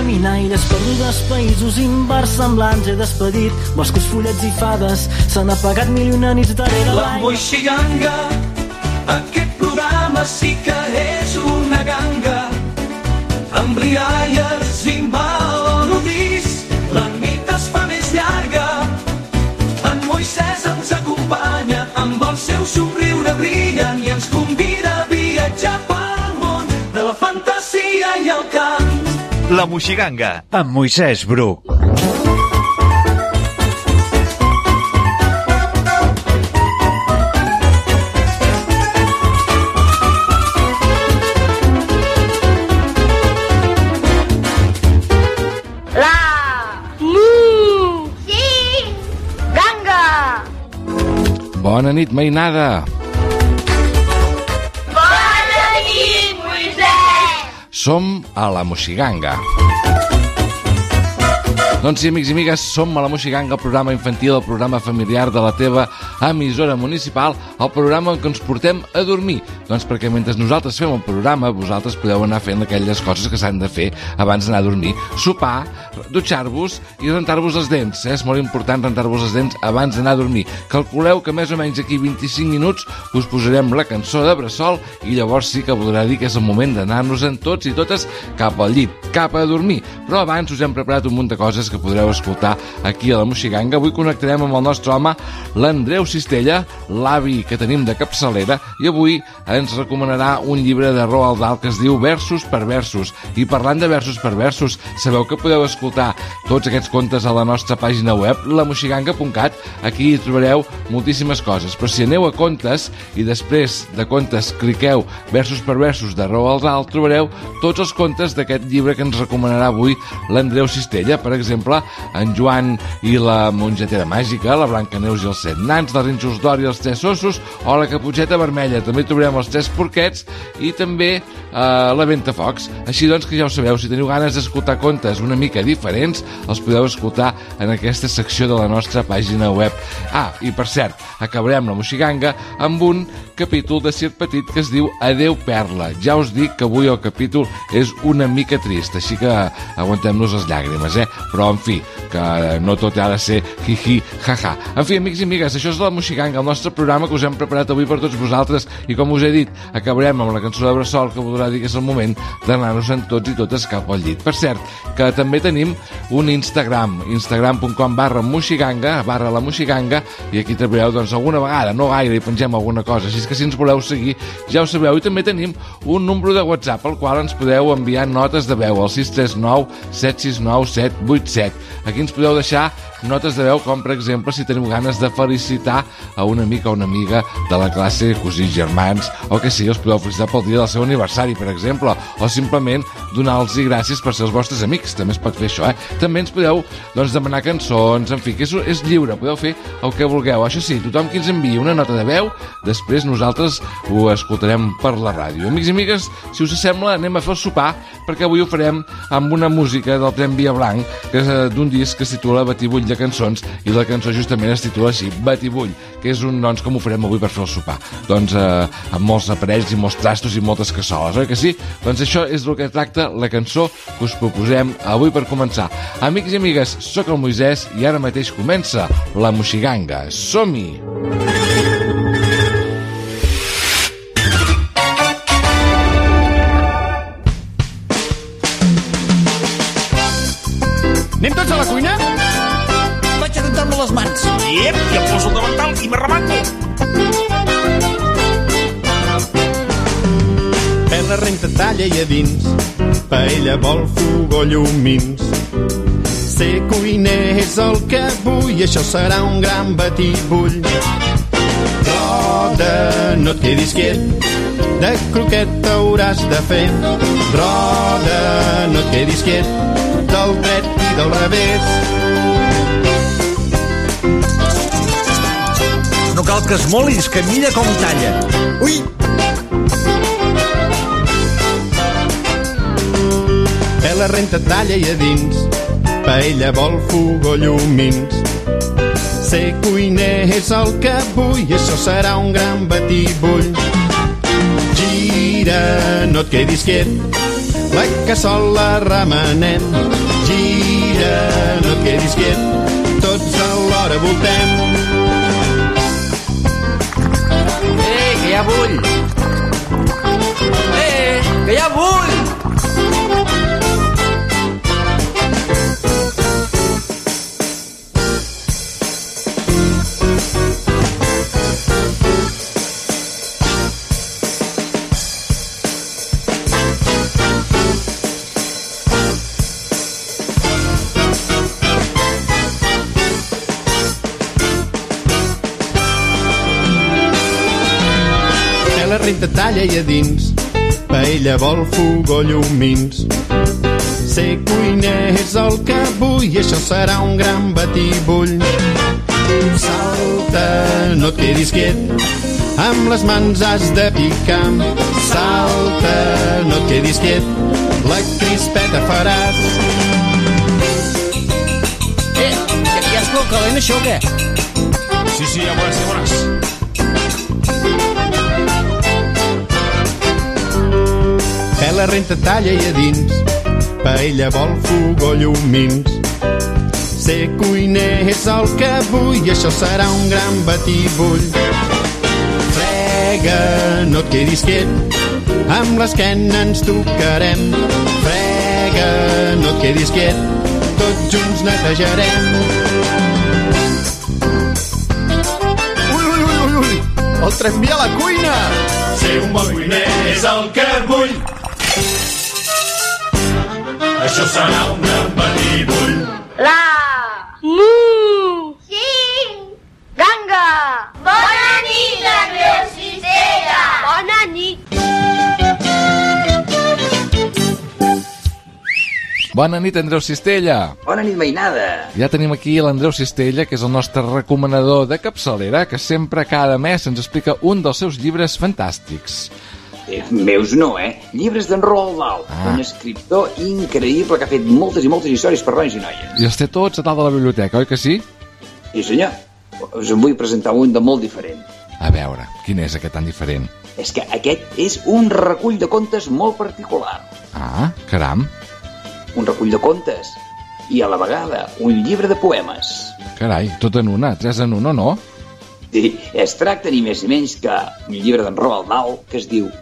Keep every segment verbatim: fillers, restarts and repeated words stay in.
caminar, illes perdudes, països inversemblants he despedit, boscos, follets i fades s'han apagat mil i una nits darrere la Moixiganga, aquest programa sí que és una ganga, amb rialles i melodies la nit es fa més llarga. En Moisès ens acompanya amb el seu somriure brillant i ens convida a viatjar pel món de la fantasia i el cant. La Moixiganga, amb Moisès Bruc. Bona nit, mainada. Bona nit, Moisès. Som a la Moixiganga. Doncs sí, amics i amigues, som a la Moixiganga, el programa infantil, el programa familiar de la teva emissora municipal, el programa en què ens portem a dormir. Doncs perquè mentre nosaltres fem el programa, vosaltres podeu anar fent aquelles coses que s'han de fer abans d'anar a dormir. Sopar, dutxar-vos i rentar-vos les dents. És molt important rentar-vos les dents abans d'anar a dormir. Calculeu que més o menys aquí vint-i-cinc minuts us posarem la cançó de Bressol i llavors sí que voldrà dir que és el moment d'anar-nos-en tots i totes cap al llit, cap a dormir. Però abans us hem preparat un munt de coses que podreu escoltar aquí a la Moixiganga. Avui connectarem amb el nostre home, l'Andreu Cistella, l'avi que tenim de capçalera, i avui ens recomanarà un llibre de Roald Dahl que es diu Versos per versos. I parlant de versos per versos, sabeu que podeu escoltar tots aquests contes a la nostra pàgina web, la moixiganga punt cat. Aquí hi trobareu moltíssimes coses, però si aneu a contes i després de contes cliqueu Versos per versos de Roald Dahl, trobareu tots els contes d'aquest llibre que ens recomanarà avui l'Andreu Cistella. Per exemple, en Joan i la mongetera màgica, la Blancaneus i els set nans, la Rínxols d'or i els tres ossos, o la Caputxeta vermella. També trobarem els tres porquets i també eh, la Ventafocs. Així doncs que ja ho sabeu, si teniu ganes d'escoltar contes una mica diferents, els podeu escoltar en aquesta secció de la nostra pàgina web. Ah, i per cert, acabarem la Moixiganga amb un capítol de Circ Petit que es diu Adeu Perla. Ja us dic que avui el capítol és una mica trist, així que aguantem-nos les llàgrimes, eh? Però, en fi, que no tot ha de ser hi-hi, ha-ha. En fi, amics i amigues, això és la Moixiganga, el nostre programa que us hem preparat avui per tots vosaltres, i com us he dit, acabarem amb la cançó de Bressol, que voldrà dir que és el moment d'anar-nos-en tots i totes cap al llit. Per cert, que també tenim un Instagram, instagram punt com barra moixiganga, barra la Moixiganga, i aquí trobareu, doncs, alguna vegada, no gaire, hi pengem alguna cosa, així que si ens voleu seguir, ja ho sabeu. I també tenim un número de WhatsApp, al qual ens podeu enviar notes de veu, al sis tres nou set sis nou set vuit set. Aquí ens podeu deixar notes de veu, com per exemple si teniu ganes de felicitar a un amic o una amiga de la classe, cosins, germans, o que sí, els podeu felicitar pel dia del seu aniversari, per exemple, o simplement donar-los gràcies per ser els vostres amics. També es pot fer això, eh? També ens podeu, doncs, demanar cançons, en fi, que és, és lliure, podeu fer el que vulgueu. Això sí, tothom que ens enviï una nota de veu, després nosaltres ho escoltarem per la ràdio. Amics i amigues, si us sembla, anem a fer el sopar, perquè avui ho farem amb una música del Tren Via Blanc, que és d'un disc que es titula Batibull de cançons, i la cançó justament es titula així, Batibull, que és un, doncs, com ho farem avui per fer el sopar. Doncs eh, amb molts aparells i molts trastos i moltes cassoles, oi que sí? Doncs això és el que tracta la cançó que us proposem avui per començar. Amics i amigues, sóc el Moisès i ara mateix comença la Moixiganga. Som-hi! Anem tots a la cuina? Vaig a rentar-me les mans. Iep, i em poso el davantal i m'arremango. Perla renta, talla i a dins, paella, vol, fogó, llumins. Ser cuiner és el que vull, això serà un gran batibull. Roda, no et quedis quiet, de croquet hauràs de fer. Roda, no et quedis quiet, del dret i del revés. No cal que es molis, que mira com talla. Ui! Pela, renta, talla i a dins, paella, vol, fogó, llumins. Ser cuiner és el que vull, això serà un gran batibull. Gira, no et quedis quiet, la cassola remenem. Gira, no et quedis quiet, tots alhora voltem. Eh, que ja vull! Eh, que ja vull! La renta talla i a dins, paella vol fogó llumins. Ser cuiner és el que vull i això serà un gran batibull. Salta, no et quedis quiet, amb les mans has de picar. Salta, no et quedis quiet, la crispeta faràs. Eh, ja és prou calent això o què? Sí, sí, ja veuràs, ja veuràs. Pela, renta, talla i a dins, paella vol fogó llumins. Ser cuiner és el que vull i això serà un gran batibull. Frega, no et quedis quiet, amb l'esquena ens tocarem. Frega, no et quedis quiet, tots junts netejarem. Ui, ui, ui, ui, ui, el tramvia a la cuina! Ser un bon cuiner és el que vull. Això serà un gran batibull. La Mu Sí Ganga. Bona nit, Andreu Cistella. Bona nit. Bona nit, Andreu Cistella. Bona nit, mainada. Ja tenim aquí l'Andreu Cistella, que és el nostre recomanador de capçalera, que sempre cada mes ens explica un dels seus llibres fantàstics. Eh, meus no, eh? Llibres d'en Roald Dahl, ah. un escriptor increïble que ha fet moltes i moltes històries per nois i noies. I els té tots a dalt de la biblioteca, oi que sí? Sí, senyor. Us en vull presentar un de molt diferent. A veure, quin és aquest tan diferent? És que aquest és un recull de contes molt particular. Ah, caram. Un recull de contes i a la vegada un llibre de poemes. Carai, tot en una, tres en un o no? Sí, es tracta ni més ni menys que un llibre d'en Roald Dahl que es diu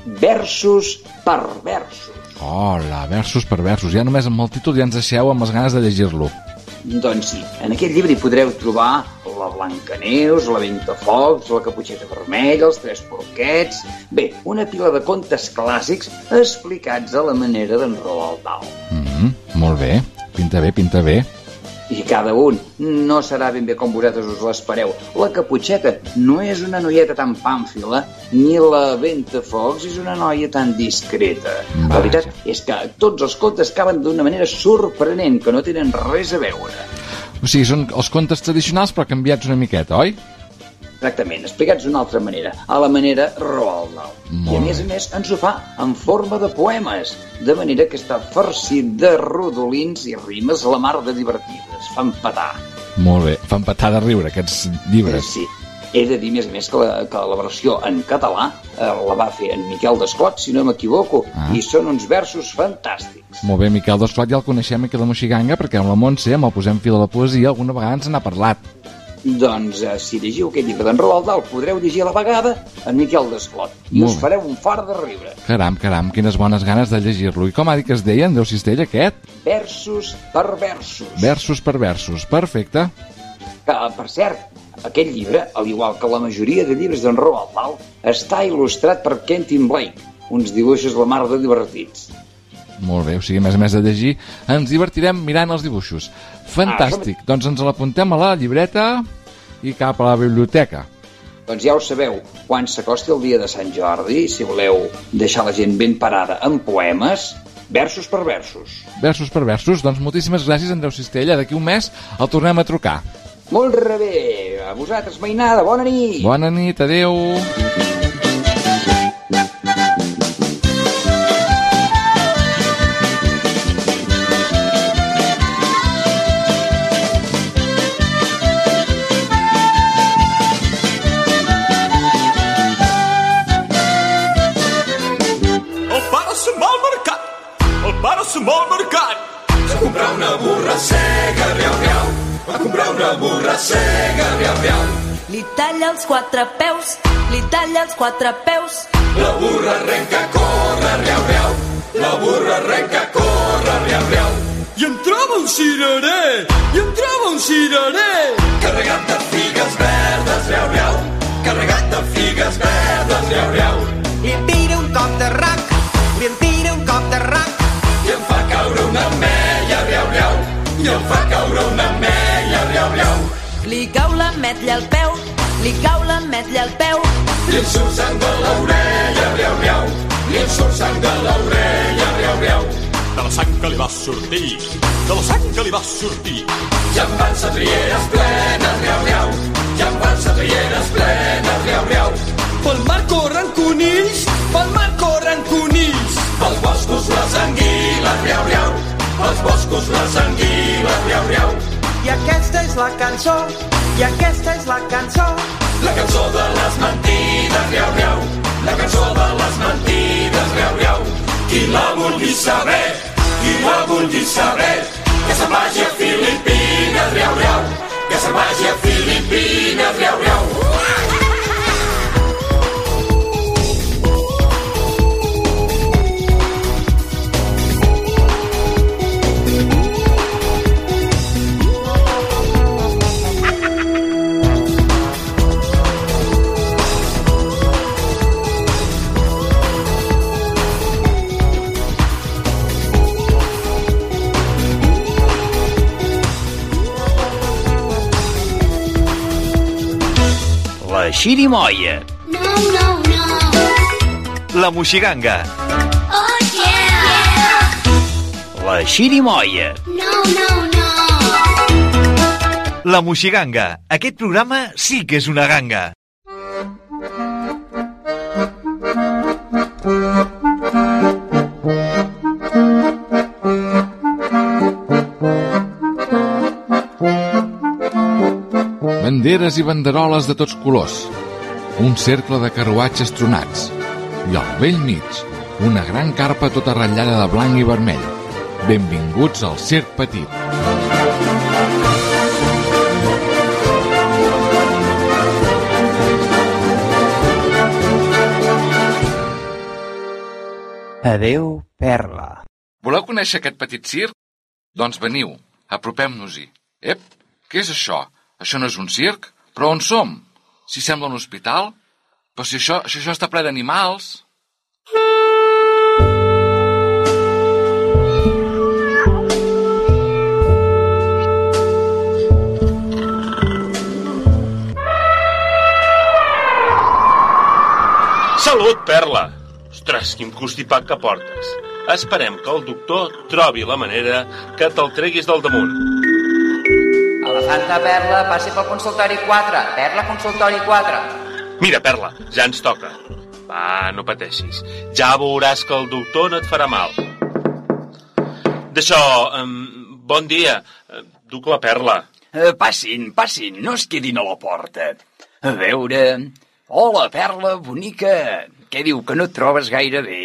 Versos per versos. Hola, versos per versos. Ja només amb el títol ja ens deixeu amb les ganes de llegir-lo. Doncs sí, en aquest llibre hi podreu trobar la Blancaneus, la Ventafocs, la Caputxeta Vermella, els Tres Porquets... Bé, una pila de contes clàssics explicats a la manera d'en Roald Dahl. Mm-hmm, molt bé, pinta bé, pinta bé. I cada un no serà ben bé com vosaltres us l'espereu. La Caputxeta no és una noieta tan pàmfila, ni la Ventafocs és una noia tan discreta. Va. La veritat és que tots els contes acaben d'una manera sorprenent, que no tenen res a veure. O sigui, són els contes tradicionals però canviats una miqueta, oi? Exactament, explicats d'una altra manera, a la manera Roald Dahl. I a més a més ens ho fa en forma de poemes, de manera que està farcit de rodolins i rimes la mar de divertides. Fan petar. Molt bé, fan petar de riure aquests llibres. Sí, he de dir més a més que la, que la versió en català eh, la va fer en Miquel Desclot, si no m'equivoco, ah. i són uns versos fantàstics. Molt bé, Miquel Desclot ja el coneixem aquí a la Moixiganga perquè amb la Montse, amb el Posem Fil a la Poesia, alguna vegada ens n'ha parlat. Doncs, eh, si llegiu aquest llibre d'en Roald Dahl, podreu llegir a la vegada en Miquel Desclot. I Molt us fareu un fart de riure. Caram, caram, quines bones ganes de llegir-lo. I com ha dit que es deia, Andreu Cistella, aquest? Versos per versos. Versos per versos, perfecte. Que, per cert, aquest llibre, al igual que la majoria de llibres d'en Roald Dahl, està il·lustrat per Quentin Blake, uns dibuixos la mar de divertits. Molt bé, o sigui, a més a més de llegir, ens divertirem mirant els dibuixos. Fantàstic, ah, doncs ens l'apuntem a la llibreta i cap a la biblioteca. Doncs ja ho sabeu, quan s'acosti el dia de Sant Jordi, si voleu deixar la gent ben parada amb poemes, versos per versos. Versos per versos, doncs moltíssimes gràcies, Andreu Cistella. D'aquí un mes el tornem a trucar. Molt bé, a vosaltres, mainada, bona nit. Bona nit, adeu. comprar una burra cega, riau, riau. Va comprar una burra cega, riau, riau. Li talla els quatre peus, li talla els quatre peus. La burra arrenca, corre, riau, riau. La burra arrenca, corre, riau, riau. I em troba un cirerer, i em troba un cirerer. Carregat de figues verdes, riau, riau. Carregat de figues verdes, riau, riau. Li tira un cop de rac, li en tira un cop de rac. I em fa caure una ametlla, riau, riau. I em fa caure una ametlla, riau, riau. Li cau l'ametlla al peu, li cau l'ametlla al peu. I em surt sang de l'orella, riau, riau. I em surt sang de l'orella, riau, riau. De la sang que li va sortir, de la sang que li va sortir. Ja em van satrieres plenes, riau, riau. Ja em van satrieres plenes, riau, riau. Pel mar corren conills, pel mar corren conills. Pels boscos les anguiles, riau, riau. Pels boscos les anguiles, riau, riau. I aquesta és la cançó, i aquesta és la cançó. La cançó de les mentides, riau, riau. La cançó de les mentides, riau, riau. Qui la vulgui saber, qui la vulgui saber, que se'n vagi a Filipines, riau, riau. Que se'n vagi a Filipines, riau, riau. La xirimoia. No, no, no. La moixiganga. Oh, yeah. La xirimoia. No, no, no. La moixiganga. Aquest programa sí que és una ganga. Banderes i banderoles de tots colors, un cercle de carruatges tronats i al vell mig una gran carpa tota ratllada de blanc i vermell. Benvinguts al Circ Petit. Adéu, Perla. Voleu conèixer aquest petit circ? Doncs veniu, apropem-nos-hi. Ep, què és això? Això no és un circ? Però on som? Si sembla un hospital? Però si això, això, això està ple d'animals. Salut, Perla! Ostres, quin constipat que portes. Esperem que el doctor trobi la manera que te'l treguis del damunt. Elefanta Perla, passi pel consultori quatre. Perla, consultori quatre. Mira, Perla, ja ens toca. Va, no pateixis. Ja veuràs que el doctor no et farà mal. D'això, um, bon dia. Duc la Perla. Uh, passin, passin, no es quedin a la porta. A veure... Hola, Perla, bonica. Què diu, que no et trobes gaire bé?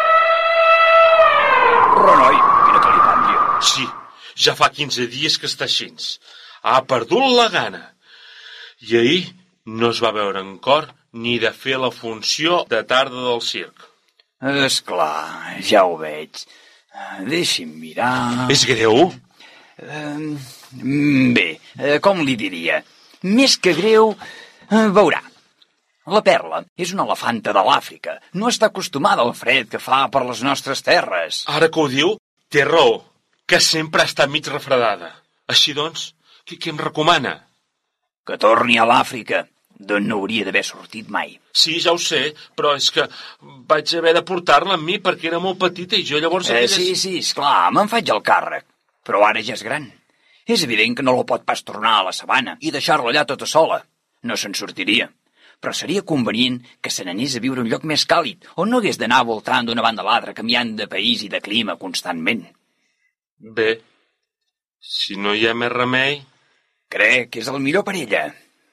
Renoi, quina calipàndria. Sí, ja fa quinze dies que està així. Ha perdut la gana. I ahir no es va veure en cor ni de fer la funció de tarda del circ. Esclar, ja ho veig. Deixi'm mirar... És greu? Uh, bé, uh, com li diria? Més que greu, uh, veurà. La Perla és una elefanta de l'Àfrica. No està acostumada al fred que fa per les nostres terres. Ara que ho diu, té raó, que sempre ha estat mig refredada. Així doncs, què, què em recomana? Que torni a l'Àfrica, d'on no hauria d'haver sortit mai. Sí, ja ho sé, però és que vaig haver de portar-la amb mi perquè era molt petita i jo llavors... Eh, sí, sí, esclar, me'n faig el càrrec, però ara ja és gran. És evident que no la pot pas tornar a la sabana i deixar-la allà tota sola. No se'n sortiria. Però seria convenient que se n'anés a viure un lloc més càlid, on no hagués d'anar voltant d'una banda a l'altra, canviant de país i de clima constantment. Bé, si no hi ha més remei... Crec que és el millor per ella.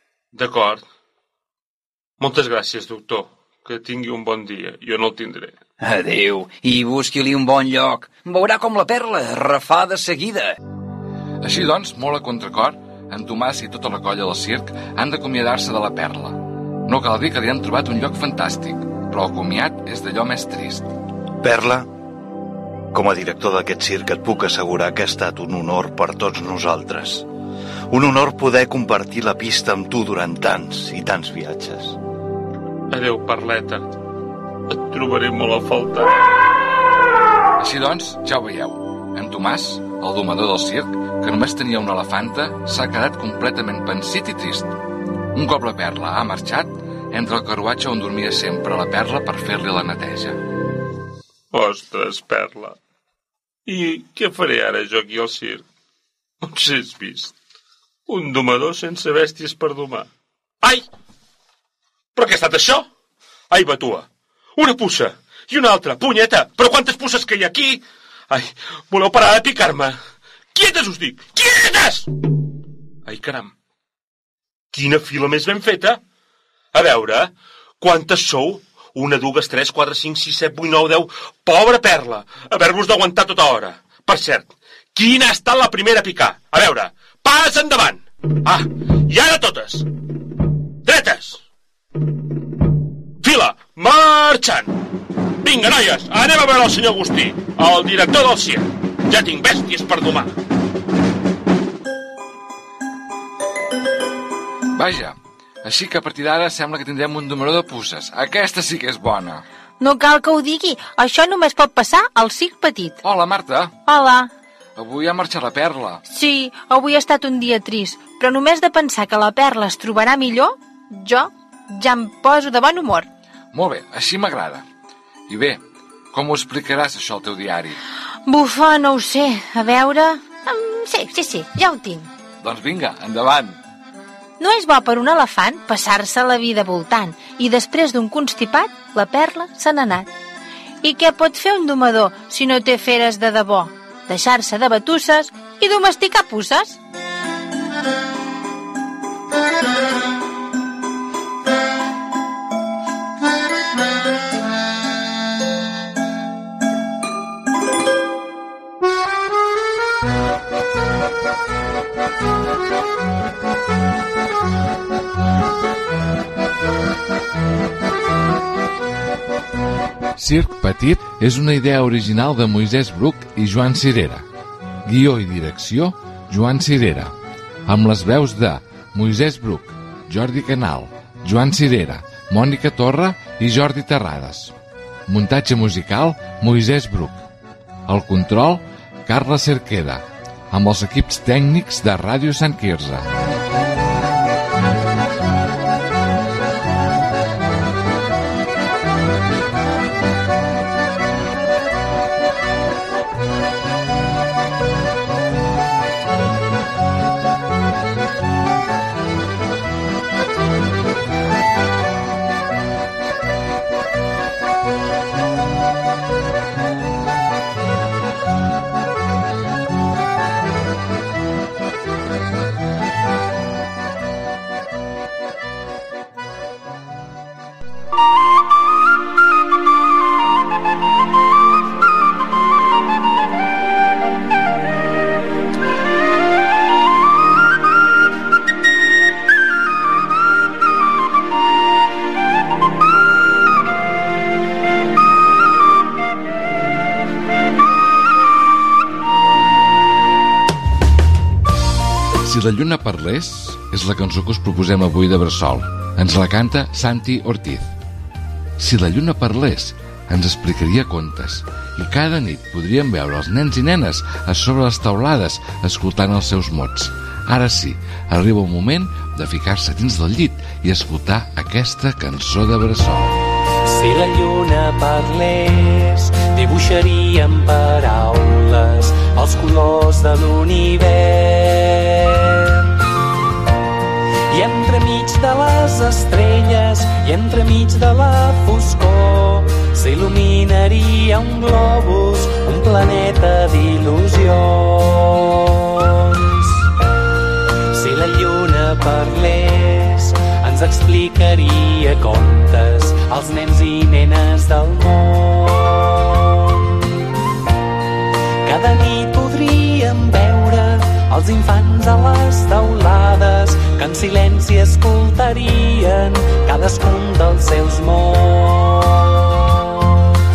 D'acord. Moltes gràcies, doctor. Que tingui un bon dia. Jo no el tindré. Adéu, i busqui-li un bon lloc. Veurà com la Perla refà de seguida. Així doncs, molt a contracor, en Tomàs i tota la colla del circ han d'acomiadar-se de la Perla. No cal dir que li han trobat un lloc fantàstic, però el comiat és d'allò més trist. Perla, com a director d'aquest circ et puc assegurar que ha estat un honor per tots nosaltres. Un honor poder compartir la pista amb tu durant tants i tants viatges. Adéu, Perleta. Et trobaré molt a faltar. Així doncs, ja ho veieu. En Tomàs, el domador del circ, que només tenia una elefanta, s'ha quedat completament pensit i trist. Un cop la Perla ha marxat, entra al carruatge on dormia sempre la Perla per fer-li la neteja. Ostres, Perla. I què faré ara jo aquí al circ? On s'has vist? Un domador sense bèsties per domar. Ai! Però què ha estat això? Ai, batua! Una puça! I una altra! Punyeta! Però quantes puces que hi ha aquí? Ai, voleu parar de picar-me? Quietes, us dic! Quietes! Ai, caram! Quina fila més ben feta! A veure, quantes sou? Una, dues, tres, quatre, cinc, sis, set, vuit, nou, deu... Pobra Perla! Haver-vos d'aguantar tota hora. Per cert, quina ha estat la primera a picar? A veure, pas endavant! Ah, i ara totes! Dretes! Fila, marxant! Vinga, noies, anem a veure el senyor Agustí, el director del circ. Ja tinc bèsties per domar. Vaja, així que a partir d'ara sembla que tindrem un domador de puces. Aquesta sí que és bona. No cal que ho digui, això només pot passar al circ petit. Hola, Marta. Hola. Avui ha marxat la Perla. Sí, avui ha estat un dia trist, però només de pensar que la Perla es trobarà millor, jo ja em poso de bon humor. Molt bé, així m'agrada. I bé, com ho explicaràs això al teu diari? Bufa, no ho sé. A veure... Sí, sí, sí, ja ho tinc. Doncs vinga, endavant. No és bo per un elefant passar-se la vida voltant i després d'un constipat la Perla se n'ha anat. I què pot fer un domador si no té feres de debò? Deixar-se de batusses i domesticar puces? Circ Petit és una idea original de Moisès Bruc i Joan Cirera. Guió i direcció, Joan Cirera. Amb les veus de Moisès Bruc, Jordi Canal, Joan Cirera, Mònica Torra i Jordi Terrades. Muntatge musical, Moisès Bruc. El control, Carla Cerqueda. Amb els equips tècnics de Ràdio Sant Quirze. Si la lluna parlés és la cançó que us proposem avui de Bressol. Ens la canta Santi Ortiz. Si la lluna parlés, ens explicaria contes i cada nit podríem veure els nens i nenes a sobre les taulades escoltant els seus mots. Ara sí, arriba un moment de ficar-se dins del llit i escoltar aquesta cançó de Bressol. Si la lluna parlés, dibuixaria en paraules els colors de l'univers. I entremig de les estrelles i entremig de la foscor s'il·luminaria un globus, un planeta d'il·lusions. Si la lluna parlés, ens explicaria contes als nens i nenes del món. els infants a les taulades que en silenci escoltarien cadascun dels seus mots.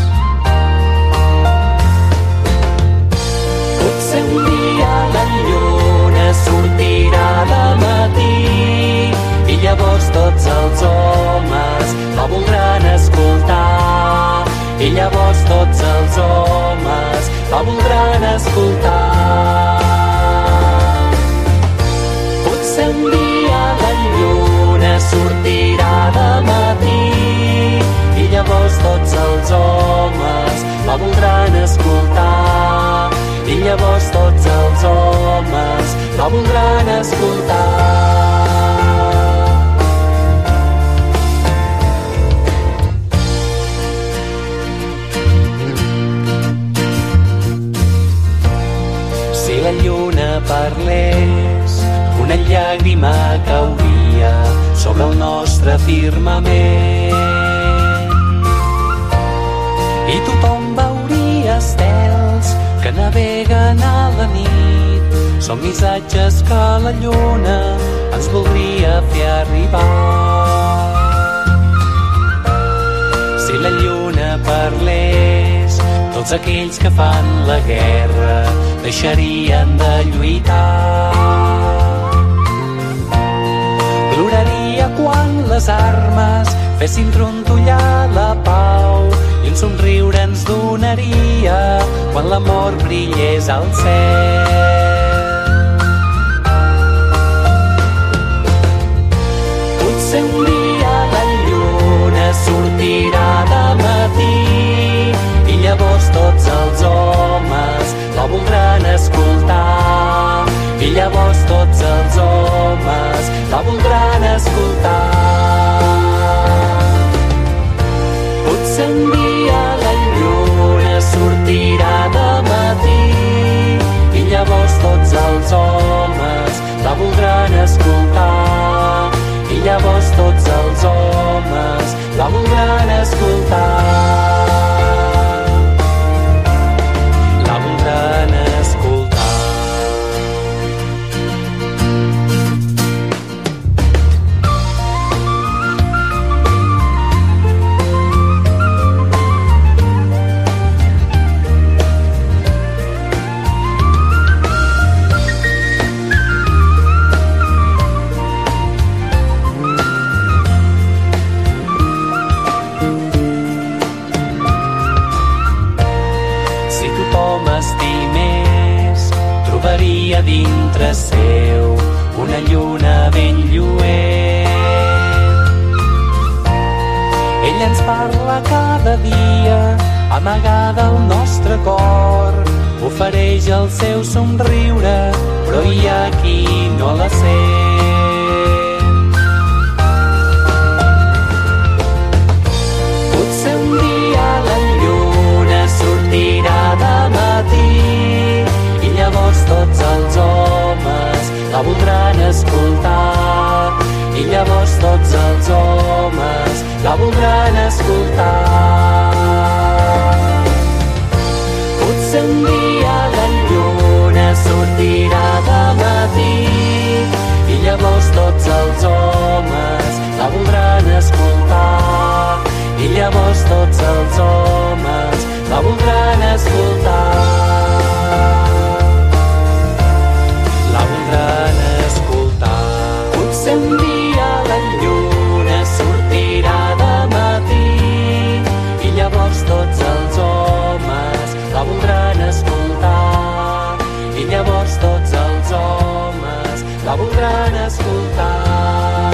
Potser un dia la lluna sortirà de matí i llavors tots els homes la voldran escoltar. I llavors tots els homes la voldran escoltar. Potser un dia la lluna sortirà de matí i llavors tots els homes la voldran escoltar. I llavors tots els homes la voldran escoltar. Si la lluna parlés, una llàgrima cauria sobre el nostre firmament. I tothom veuria estels que naveguen a la nit. Són missatges que la lluna ens voldria fer arribar. Si la lluna parlés, tots aquells que fan la guerra deixarien de lluitar. Ploraria quan les armes fessin trontollar la pau i un somriure ens donaria quan l'amor brillés al cel. Potser un dia la lluna sortirà de matí i llavors tots els homes la voldran escoltar. I llavors tots els homes la voldran escoltar. Potser un dia la lluna sortirà de matí i llavors tots els homes la voldran escoltar. I llavors tots els homes la voldran escoltar. La voldran escoltar. Trobaria dintre seu una lluna ben lluent. Ella ens parla cada dia, amagada al nostre cor, ofereix el seu somriure, però hi ha qui no la sent. Potser un dia la lluna sortirà de matí i llavors tots els homes la voldran escoltar. I llavors tots els homes la voldran escoltar. Potser un dia la lluna sortirà de matí i llavors tots els homes la voldran escoltar. I llavors tots els homes la voldran escoltar. La voldran escoltar. Potser un dia la lluna sortirà de matí i llavors tots els homes la voldran escoltar. I llavors tots els homes la voldran escoltar.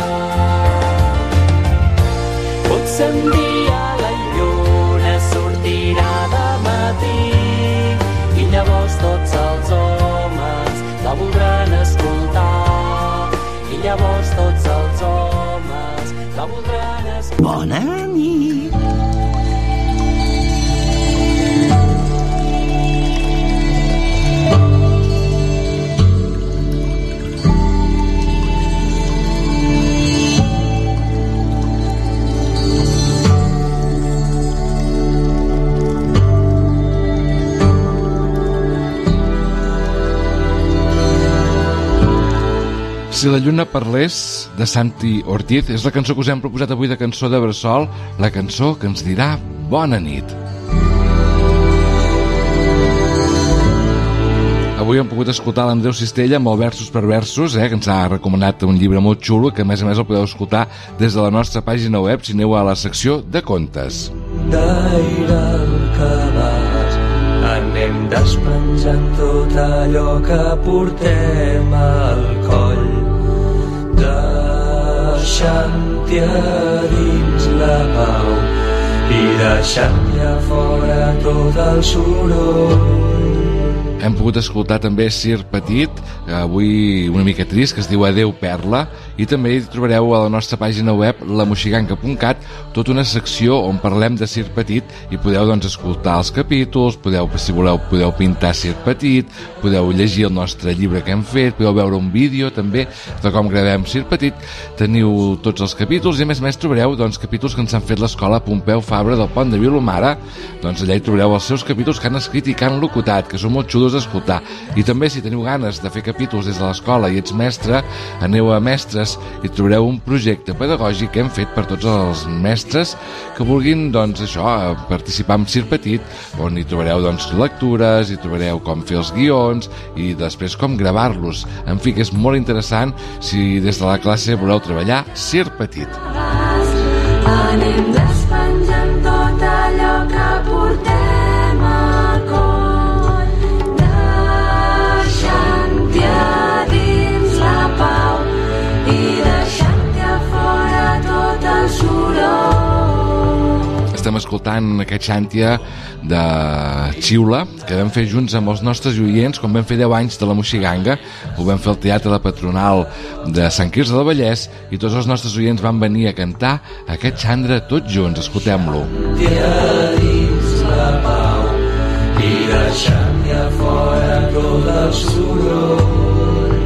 Potser un dia la lluna sortirà de matí i llavors tots els homes la voldran escoltar. I llavors tots els homes la voldran escoltar. Bona nit. Si la lluna parlés, de Santi Ortiz, és la cançó que us hem proposat avui de Cançó de Bressol, la cançó que ens dirà bona nit. Avui hem pogut escoltar l'Andreu Cistella amb el Versos per Versos, eh, que ens ha recomanat un llibre molt xulo, que a més a més el podeu escoltar des de la nostra pàgina web si aneu a la secció de contes. D'aire al cabàs, anem despenjant tot allò que portem al coll, deixant-hi a dins la pau i deixant-hi a fora tot el soroll. Hem pogut escoltar també Sir Petit, avui una mica trist, que es diu Adeu Perla, i també hi trobareu a la nostra pàgina web la moixiganga punt cat tota una secció on parlem de Sir Petit i podeu doncs escoltar els capítols, podeu, si voleu, podeu pintar Sir Petit, podeu llegir el nostre llibre que hem fet, podeu veure un vídeo també de com gravem Sir Petit, teniu tots els capítols i a més a més trobareu doncs, capítols que ens han fet l'escola Pompeu Fabra del Pont de Vilomara, doncs allà hi trobareu els seus capítols que han escrit i que han locutat, que són molt xulos d'escoltar. I també si teniu ganes de fer capítols des de l'escola i ets mestre, aneu a Mestres i trobareu un projecte pedagògic que hem fet per tots els mestres que vulguin doncs això, participar amb Sir Petit, on hi trobareu doncs lectures, hi trobareu com fer els guions i després com gravar-los. En fi, que és molt interessant si des de la classe voleu treballar Sir Petit. Anem despenjant tot allò que portem al coll, deixant-hi a dins la pau i deixant-hi a fora tot el soroll. Estem escoltant aquest xàntia de Xiula, que vam fer junts amb els nostres oients quan vam fer deu anys de la Moixiganga. Ho vam fer al Teatre de Patronal de Sant Quirze del Vallès i tots els nostres oients van venir a cantar aquest xandre tots junts. Escoltem-lo. Dins la pau i deixant-hi a fora tot el soroll.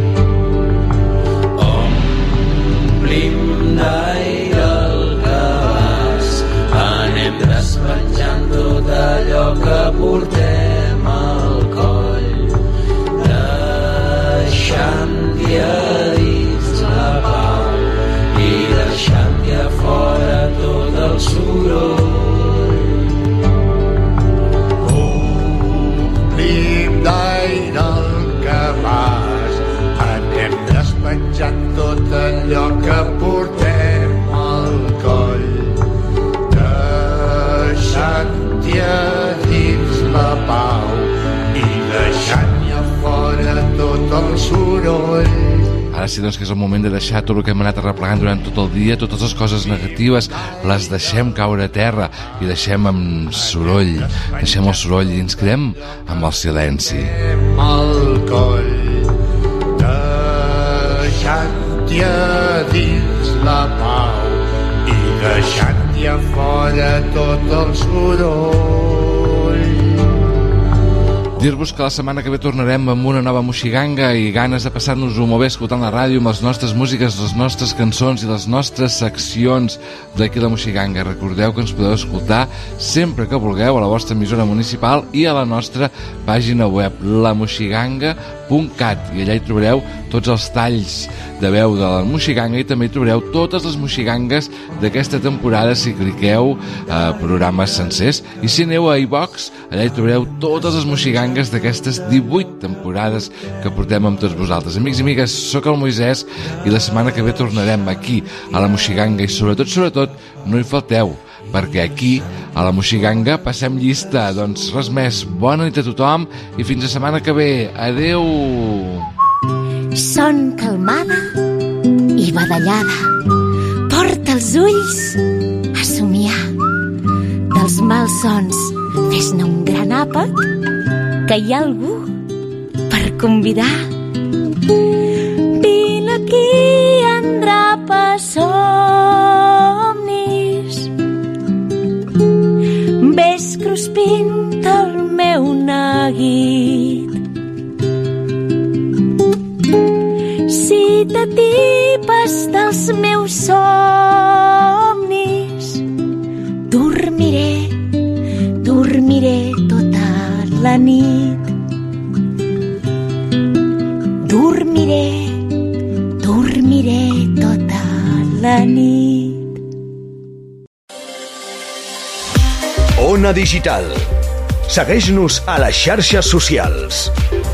Omplim d'aire el cabàs, anem despenjant tot allò que portem al coll, deixant-hi a dins la pau i deixant-hi a fora tot el soroll. Omplim d'aire el cabàs, anem despenjant tot allò que portem al coll, deixant-hi a dins la pau i deixant-hi a fora tot el soroll. Ara sí, doncs, que és el moment de deixar tot el que hem anat arreplegant durant tot el dia, totes les coses negatives, les deixem caure a terra i deixem amb soroll, deixem el soroll i ens quedem amb el silenci. El coll, deixant-hi a dins la pau i deixant-hi a fora tot el soroll. Dir-vos que la setmana que ve tornarem amb una nova moixiganga i ganes de passar-nos-ho molt bé escoltant la ràdio amb les nostres músiques, les nostres cançons i les nostres seccions d'aquí la moixiganga. Recordeu que ens podeu escoltar sempre que vulgueu a la vostra emissora municipal i a la nostra pàgina web, la moixiganga punt cat, i allà hi trobareu tots els talls de veu de la moixiganga i també hi trobareu totes les moixigangues d'aquesta temporada si cliqueu a programes sencers, i si aneu a iVox allà hi trobareu totes les moixigangues d'aquestes divuit temporades que portem amb tots vosaltres. Amics i amigues, sóc el Moisès i la setmana que ve tornarem aquí a la moixiganga i sobretot, sobretot, no hi falteu, perquè aquí, a la moixiganga, passem llista. Doncs res més, bona nit a tothom i fins la setmana que ve. Adeu! Son calmada i badallada, porta els ulls a somiar. Dels malsons fes-ne un gran àpat, que hi ha algú per convidar. Vine aquí, endrapa somnis, ves cruspint el meu neguit. Si t'atipes dels meus somnis, dormiré, dormiré tota la nit. Dormiré, la nit. Ona Digital. Segueix-nos a les xarxes socials.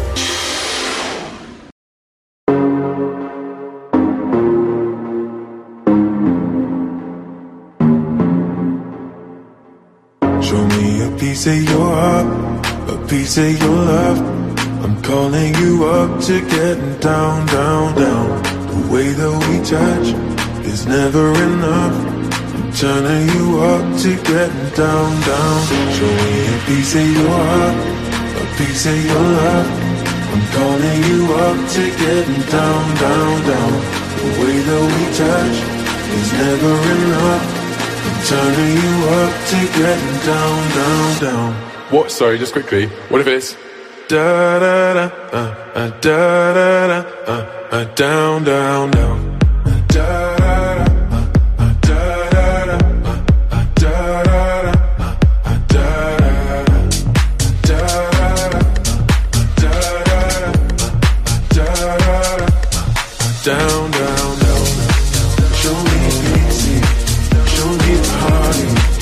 Show me a piece of your heart, a piece of your love. I'm calling you up to getting down, down, down. The way that we touch is never enough. I'm turning you up to getting down, down. Show me a piece of your heart, a piece of your love. I'm calling you up to getting down, down, down. The way that we touch is never enough. I'm turning you up to getting down, down, down. What? Sorry, just quickly. What if it's da da da uh, uh, da da da uh, uh, down, down, down. Da da da uh, uh, da da da uh, uh, da da da uh, uh, da da da da da da da da down, down, down. Show me pity, show me party.